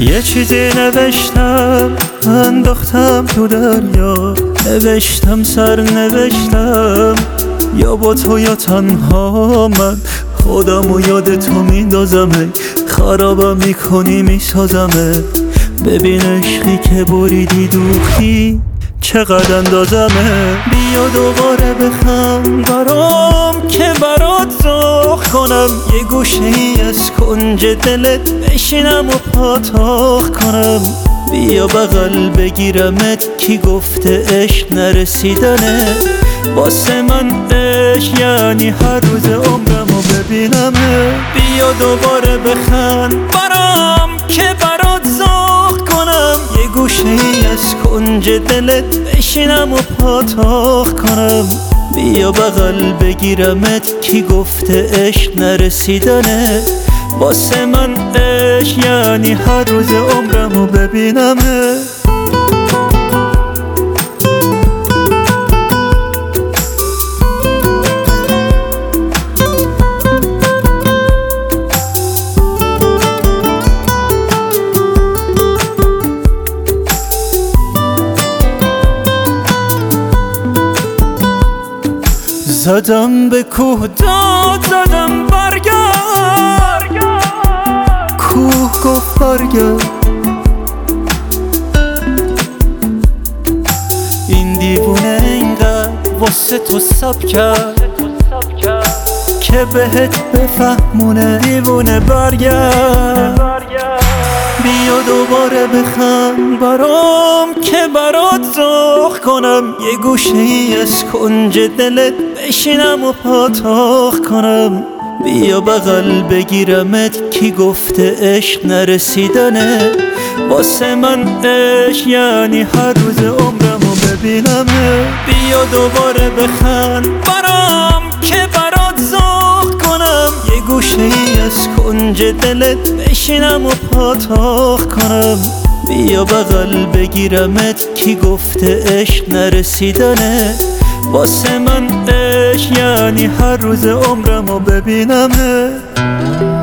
یه چیزی نوشتم انداختم تو دریا، نوشتم سر نوشتم، یا با تو یا تنها من خودم و یاد تو میندازمه، خرابم میکنی میسازمه. ببین عشقی که بریدی دوختی چقدر اندازمه. بیا دوباره بخند برام که برات زخ کنم، یه گوشه ای از کنج دلت بشینم و پاتاخ کنم. بیا بغل بگیرمت، کی گفته عشق نرسیدنه؟ واسه من عشق یعنی هر روز عمرمو ببینمه. بیا دوباره بخند برام که برات زخ کنم، یه گوشه ای از کنج دلت بشینم و پاتاخ کنم. بیا بغل بگیرمت، کی گفته عشق نرسیدنه؟ واسه من عشق یعنی هر روز عمرمو ببینمه. زدم به کوه داد زدم برگرد، کوه گفت برگرد. این دیوونه اینقدر واسه تو سب کرد که بهت بفهمونه دیوونه برگرد. بیا دوباره بخند برام که برات زخ کنم، یه گوشه ای از کنج دلت بشینم و پاتاخ کنم. بیا بغل بگیرمت، کی گفته عشق نرسیدنه؟ واسه من عشق یعنی هر روز عمرمو ببینمه. بیا دوباره بخند برام که برات زخ کنم، یه گوشه ای از کنج دلت بشینم و پاتاخ کنم. بیا بغل بگیرمت، کی گفته عشق نرسیدنه؟ واسه من عشق یعنی هر روز عمرمو ببینمه.